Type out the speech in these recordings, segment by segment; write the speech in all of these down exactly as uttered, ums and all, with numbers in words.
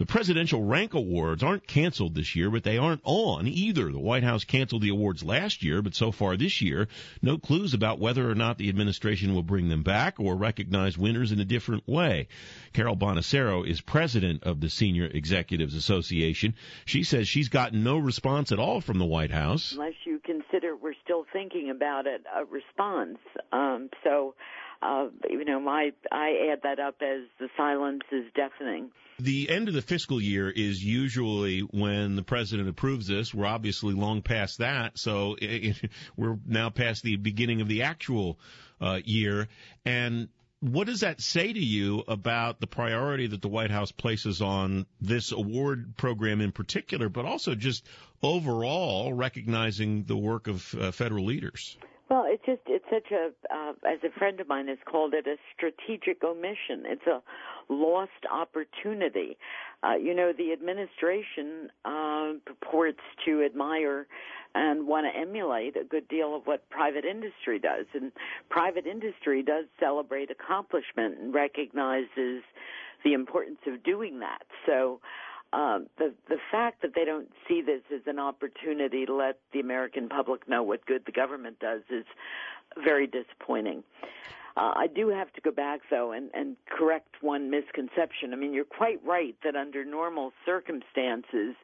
The Presidential Rank Awards aren't canceled this year, but they aren't on either. The White House canceled the awards last year, but so far this year, no clues about whether or not the administration will bring them back or recognize winners in a different way. Carol Bonacero is president of the Senior Executives Association. She says she's gotten no response at all from the White House. Unless you consider we're still thinking about it, a response. Um, so, uh, you know, my I add that up as the silence is deafening. The end of the fiscal year is usually when the president approves this. We're obviously long past that, so it, it, we're now past the beginning of the actual uh, year. And what does that say to you about the priority that the White House places on this award program in particular, but also just overall recognizing the work of uh, federal leaders? Well, it's just, it's such a, uh, as a friend of mine has called it, a strategic omission. It's a lost opportunity. Uh, you know, the administration uh, purports to admire and want to emulate a good deal of what private industry does. And private industry does celebrate accomplishment and recognizes the importance of doing that. So, Um, the the fact that they don't see this as an opportunity to let the American public know what good the government does is very disappointing. Uh, I do have to go back, though, and, and correct one misconception. I mean, you're quite right that under normal circumstances,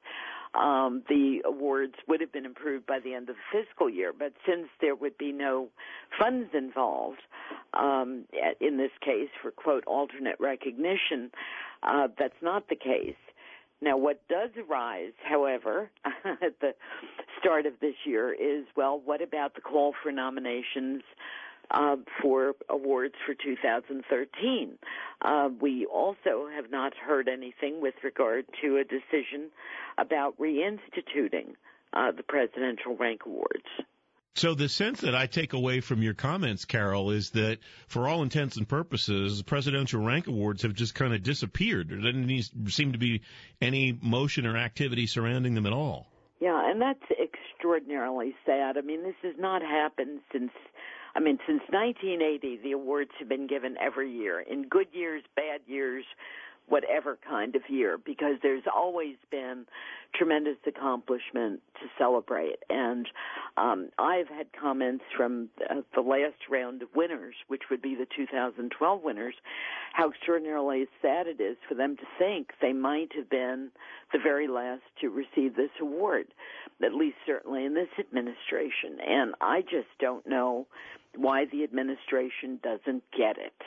um, the awards would have been approved by the end of the fiscal year. But since there would be no funds involved, um, in this case for, quote, alternate recognition, uh, that's not the case. Now, what does arise, however, at the start of this year is, well, what about the call for nominations uh, for awards for two thousand thirteen? Uh, we also have not heard anything with regard to a decision about reinstituting uh, the Presidential Rank Awards. So the sense that I take away from your comments, Carol, is that for all intents and purposes, Presidential Rank Awards have just kind of disappeared. There doesn't seem to be any motion or activity surrounding them at all. Yeah, and that's extraordinarily sad. I mean, this has not happened since, I mean, since nineteen eighty, the awards have been given every year, in good years, bad years, whatever kind of year, because there's always been tremendous accomplishment to celebrate. And um, I've had comments from uh, the last round of winners, which would be the two thousand twelve winners, how extraordinarily sad it is for them to think they might have been the very last to receive this award, at least certainly in this administration. And I just don't know why the administration doesn't get it.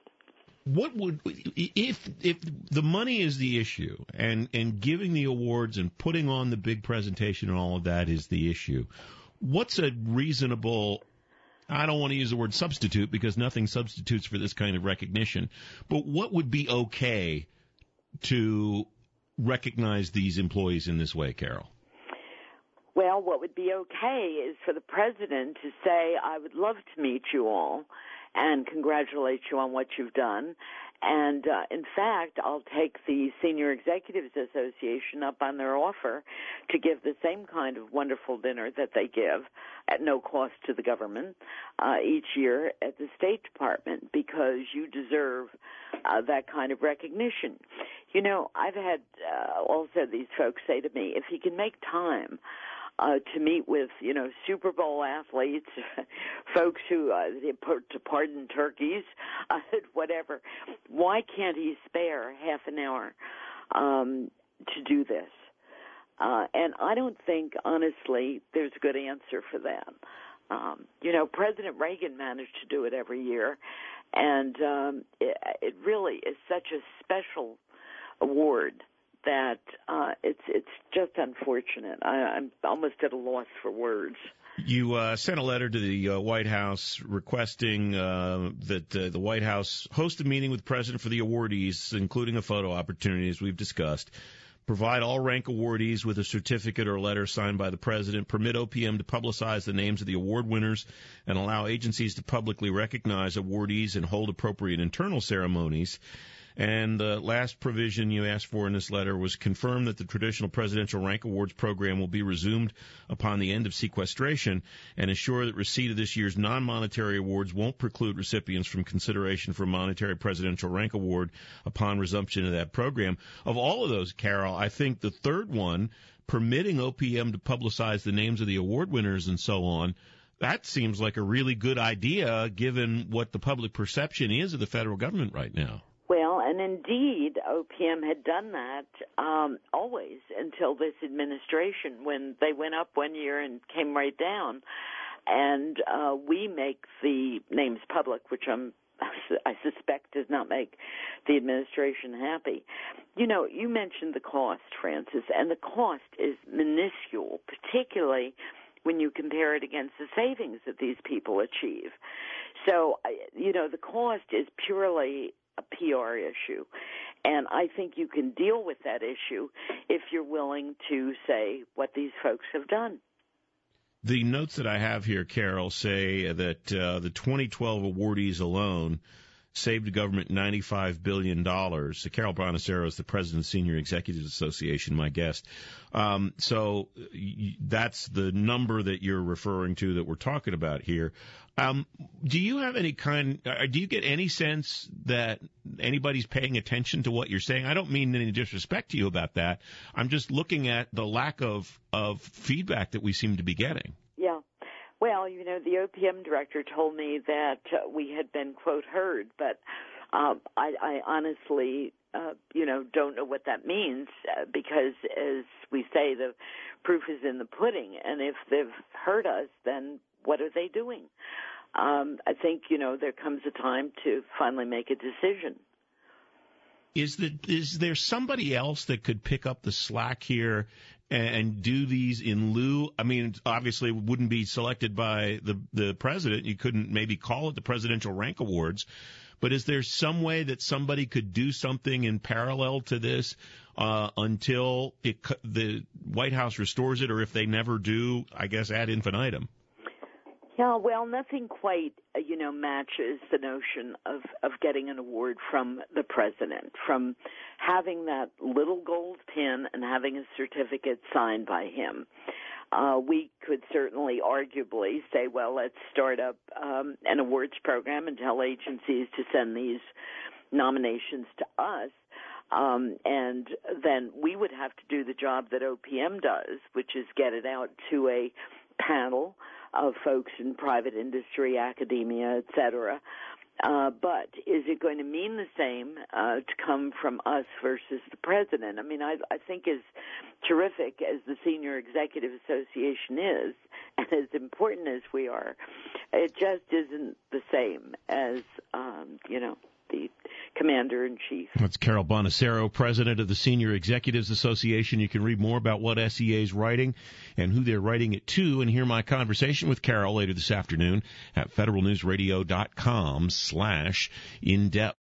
What would, if if the money is the issue and, and giving the awards and putting on the big presentation and all of that is the issue, what's a reasonable, I don't want to use the word substitute because nothing substitutes for this kind of recognition, but what would be okay to recognize these employees in this way, Carol? Well, what would be okay is for the president to say, I would love to meet you all and congratulate you on what you've done. And, uh, in fact, I'll take the Senior Executives Association up on their offer to give the same kind of wonderful dinner that they give at no cost to the government uh, each year at the State Department, because you deserve uh, that kind of recognition. You know, I've had uh, also these folks say to me, if you can make time Uh, to meet with, you know, Super Bowl athletes, folks who, uh, to pardon turkeys, uh, whatever, why can't he spare half an hour um, to do this? Uh, and I don't think, honestly, there's a good answer for that. Um, you know, President Reagan managed to do it every year, and um, it, it really is such a special award that uh, it's it's just unfortunate. I, I'm almost at a loss for words. You uh, sent a letter to the uh, White House requesting uh, that uh, the White House host a meeting with the president for the awardees, including a photo opportunity, as we've discussed. Provide all rank awardees with a certificate or letter signed by the president. Permit O P M to publicize the names of the award winners and allow agencies to publicly recognize awardees and hold appropriate internal ceremonies. And the last provision you asked for in this letter was confirm that the traditional Presidential Rank Awards program will be resumed upon the end of sequestration, and assure that receipt of this year's non-monetary awards won't preclude recipients from consideration for a monetary Presidential Rank Award upon resumption of that program. Of all of those, Carol, I think the third one, permitting O P M to publicize the names of the award winners and so on, that seems like a really good idea given what the public perception is of the federal government right now. Well, and indeed, O P M had done that um, always until this administration, when they went up one year and came right down. And uh, we make the names public, which I'm, I suspect does not make the administration happy. You know, you mentioned the cost, Francis, and the cost is minuscule, particularly when you compare it against the savings that these people achieve. So, you know, the cost is purely a P R issue. And I think you can deal with that issue if you're willing to say what these folks have done. The notes that I have here, Carol, say that uh, the twenty twelve awardees alone saved the government ninety-five billion dollars. So Carol Bonacero is the president of the Senior Executives Association, my guest. Um, so y- that's the number that you're referring to that we're talking about here. Um, do you have any kind, uh, do you get any sense that anybody's paying attention to what you're saying? I don't mean any disrespect to you about that. I'm just looking at the lack of, of feedback that we seem to be getting. Yeah. Well, you know, the O P M director told me that uh, we had been, quote, heard, but um, I, I honestly, uh, you know, don't know what that means uh, because, as we say, the proof is in the pudding. And if they've heard us, then what are they doing? Um, I think, you know, there comes a time to finally make a decision. Is, the, is there somebody else that could pick up the slack here and do these in lieu? I mean, obviously it wouldn't be selected by the, the president. You couldn't maybe call it the Presidential Rank Awards. But is there some way that somebody could do something in parallel to this uh, until it, the White House restores it, or if they never do, I guess ad infinitum? Yeah, well, nothing quite, uh, you know, matches the notion of, of getting an award from the president, from having that little gold pin and having a certificate signed by him. Uh, we could certainly arguably say, well, let's start up um, an awards program and tell agencies to send these nominations to us. Um, and then we would have to do the job that O P M does, which is get it out to a panel of folks in private industry, academia, et cetera. Uh, but is it going to mean the same uh, to come from us versus the president? I mean, I, I think as terrific as the Senior Executive Association is, and as important as we are, it just isn't the same as, um, you know, the commander-in-chief. That's Carol Bonacero, president of the Senior Executives Association. You can read more about what S E A is writing and who they're writing it to and hear my conversation with Carol later this afternoon at federalnewsradio.com slash in-depth.